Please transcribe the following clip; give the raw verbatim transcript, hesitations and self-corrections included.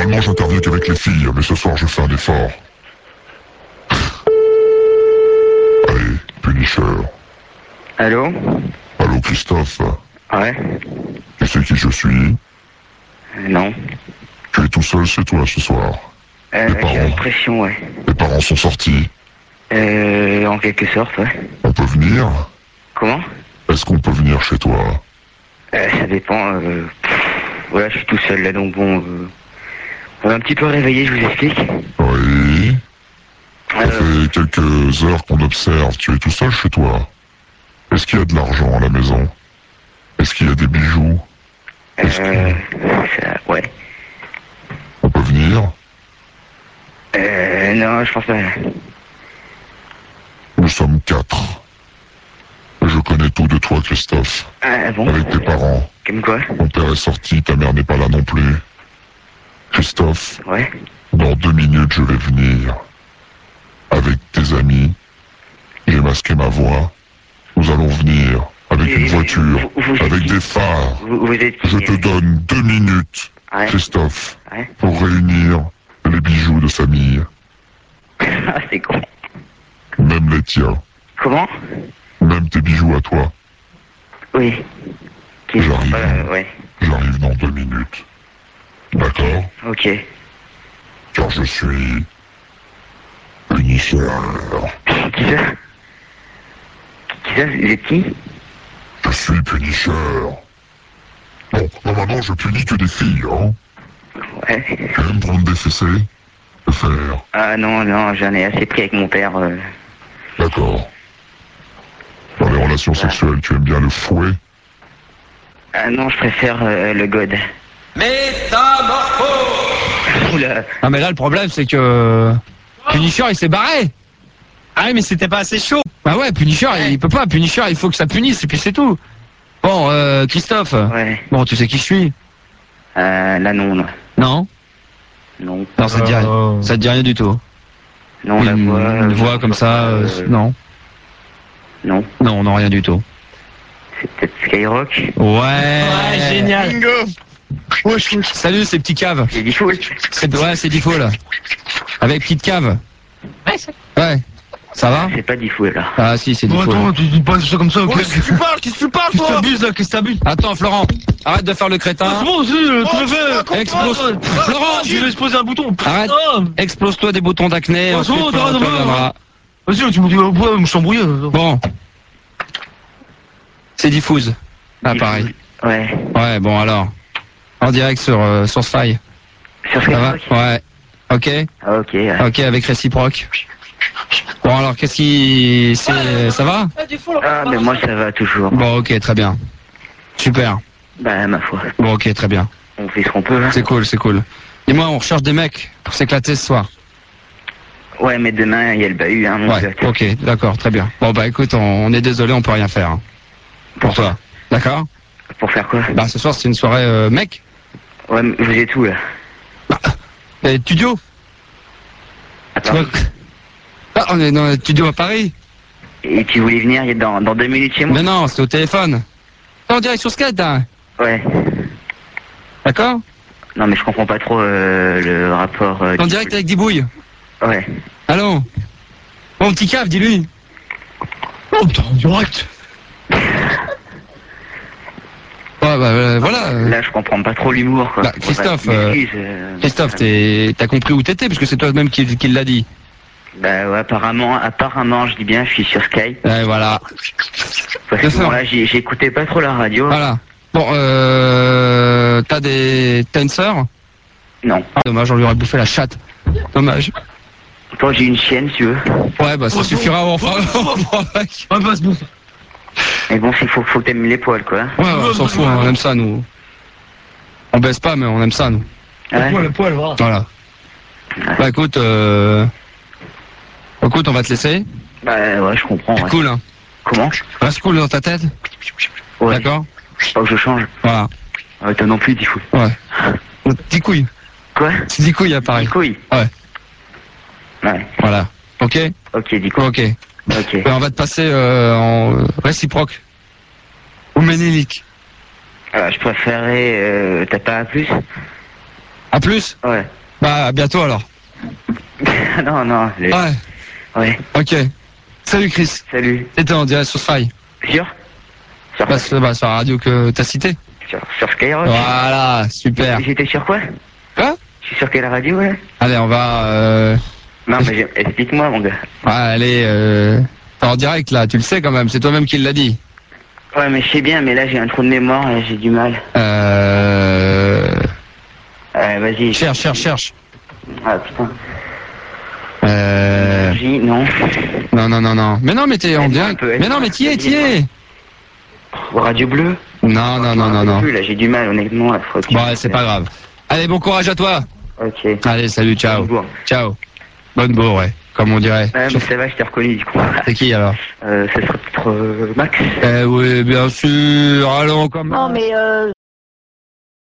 Normalement, j'interviens qu'avec les filles, mais ce soir, je fais un effort. Allez, Punisher. Allô? Allô, Christophe? Ouais. Tu sais qui je suis? Euh, non. Tu es tout seul chez toi ce soir? Euh, Tes parents? j'ai l'impression, ouais. Tes parents sont sortis? Euh, en quelque sorte, ouais. On peut venir? Comment? Est-ce qu'on peut venir chez toi? Euh, ça dépend, euh... pff, voilà, je suis tout seul là, donc bon... Euh... On est un petit peu réveillé, je vous explique. Oui. Ça Euh... fait quelques heures qu'on observe. Tu es tout seul chez toi? Est-ce qu'il y a de l'argent à la maison? Est-ce qu'il y a des bijoux? Est-ce Euh... que... Ça... Ouais. On peut venir? Euh... Non, je pense pas... Nous sommes quatre. Je connais tout de toi, Christophe. Ah bon? Avec tes parents. Comme quoi? Ton père est sorti, ta mère n'est pas là non plus. Christophe, Ouais. dans deux minutes, je vais venir. Avec tes amis. J'ai masqué ma voix. Nous allons venir. Avec une voiture. Vous, vous avec êtes des phares. Vous, vous êtes qui? Je te donne deux minutes, Ouais. Christophe, Ouais. pour réunir les bijoux de famille. Ah, c'est con. Même les tiens. Comment? Même tes bijoux à toi. Oui. Qui J'arrive. euh, ouais. J'arrive dans deux minutes. D'accord? Ok. Car je suis... Punisher. Qui ça? Qui ça? Vous êtes qui? Je suis Punisher. Bon, normalement, je punis que des filles, hein. Ouais. Tu aimes prendre des fessées? Le faire. Ah non, non, j'en ai assez pris avec mon père. Euh... D'accord. Dans les relations sexuelles, tu aimes bien le fouet? Ah non, je préfère euh, le god. Métamorphose. Oula. Ah mais là le problème c'est que Punisher il s'est barré. Ah oui, mais c'était pas assez chaud. Bah ouais, Punisher il peut pas, Punisher il faut que ça punisse et puis c'est tout. Bon, euh, Christophe. Ouais. Bon, tu sais qui je suis? Euh, là non, là. Non? Non. Non, ça te dit rien. Ça te dit rien du tout. Non, la Une, voix... une euh, voix comme ça, euh, euh, non. Non. Non, non, rien du tout. C'est peut-être Skyrock. Ouais. Ouais, génial. Bingo. Salut, ces petits caves. J'ai dit fou. C'est, ouais, c'est Diffo là. Avec petite cave. Ouais, c'est... Ouais. Ça va? C'est pas Diffou là. Ah si, c'est Bon, Diffo. attends, tu dis pas ça comme ça, ok? Qu'est-ce que tu parles? Qu'est-ce que tu parles, Qu'est-ce que toi? t'abuses là? Qu'est-ce que t'abuses? Attends, Florent, arrête de faire le crétin. C'est bon aussi, euh, tu le fais. Explose. Florent, Tu laisses poser un bouton. Arrête. Ah, Explose-toi des boutons d'acné. Ah, Ensuite, c'est bon, tu t'arrêtes de reviendras. Vas-y, tu me dis, ouais, je suis embrouillé. Bon. C'est diffuse. Ah, pareil. Ouais. Ouais, bon alors. En direct sur euh, Source Fly. Sur Ça va? Skyrock. Ouais. Ok. Ah, ok. Ouais. Ok, avec réciproque. Bon alors, qu'est-ce qui... C'est... Ça va? Ah, mais moi ça va toujours. Bon, ok, très bien. Super. Bah, ma foi. Bon, ok, très bien. On fait ce qu'on peut, là. C'est cool, c'est cool. Dis-moi, on recherche des mecs pour s'éclater ce soir. Ouais, mais demain, il y a le bahut, hein, mon Ouais, pote. ok, d'accord, très bien. Bon bah écoute, on, on est désolé, on peut rien faire. hein. Pour toi. D'accord? Pour faire quoi? Bah ce soir c'est une soirée euh, mec. Ouais, mais vous êtes où, là? Euh, studio. À Tu vois Paris. Ah, on est dans le studio à Paris. Et tu voulais venir il y a dans, dans deux minutes chez moi? Mais non, c'est au téléphone. T'es en direct sur Skype, hein. Ouais. D'accord? Non, mais je comprends pas trop euh, le rapport... Euh, T'es en du- direct avec Dibouille. Ouais. Allô? Mon petit cave, dis-lui. Oh putain, en direct. Ouais, bah euh, voilà. euh, Là, je comprends pas trop l'humour, quoi. Bah, Christophe, Bon, bah, euh, m'excuse, euh, Christophe, t'es- t'as compris où t'étais, parce que c'est toi-même qui, qui l'a dit. Bah ouais, apparemment, apparemment, je dis bien, je suis sur Skype. Ouais, voilà. Parce Bien que sûr. bon, là, j'ai- j'écoutais pas trop la radio. Voilà. Bon, euh... T'as des... T'as une sœur? Non. Ah, dommage, on lui aurait bouffé la chatte. Dommage. Toi, j'ai une chienne, si tu veux. Ouais, bah ça suffira, on fera, on fera avec. Ouais, bah, c'est bon. Mais bon, il faut, faut que t'aimes les poils, quoi. Ouais, ouais, on s'en fout, hein, on aime ça, nous. On baisse pas, mais on aime ça, nous. Ouais. Le poil, le poil, voilà. Voilà. Bah écoute, euh... écoute, on va te laisser. Bah ouais, je comprends. C'est Ouais. cool, hein. Comment? Reste cool dans ta tête. Ouais. D'accord? Pas que je change. Voilà. Ouais, toi non plus, dis fou. Ouais. Dix couilles. Quoi? C'est dix couilles, pareil. Dis couille. Ouais. Ouais. Voilà. Ok? Ok, dis quoi? Ok. Ok. Ben, on va te passer euh, en euh, réciproque. Ou ménélique. Alors, je préférerais... Euh, T'as pas un plus? À plus. Ouais. Bah, à bientôt alors. non, non. les- Ouais, Ouais. ok. Salut Chris. Salut. T'étais en direct sur Spy. Sûr sur, Bah, sur, bah, sur la radio que t'as cité. sur, sur Skyrock. Voilà, super. J'étais sur quoi Quoi? Je suis sur quelle radio, ouais? Allez, on va... Euh... Non, mais j'ai- explique-moi, mon gars. Ouais, allez, euh... t'es en direct là, tu le sais quand même, c'est toi-même qui l'as dit. Ouais, mais je sais bien, mais là, j'ai un trou de mémoire et j'ai du mal. Euh... Ouais, vas-y. Cherche, cherche, cherche. Ah, putain. Euh... J, non. Non, non, non, non. Mais non, mais t'es en Aide-moi direct. un peu, Mais non, mais t'y es, t'y es. Radio Bleu. Non, non, non, non, non. Plus, là, j'ai du mal, honnêtement. Là, faut que tu- Bon, ouais, c'est pas grave. Allez, bon courage à toi. Ok. Allez, salut, ciao. Bonne bourre. Ciao. Bonne bourre, ouais, comme on dirait. Ouais, mais ça va, je t'ai reconnu, du coup. C'est qui alors? Euh, ça serait peut-être euh, Max. Eh oui, bien sûr. Allons, comme... Non, mais euh,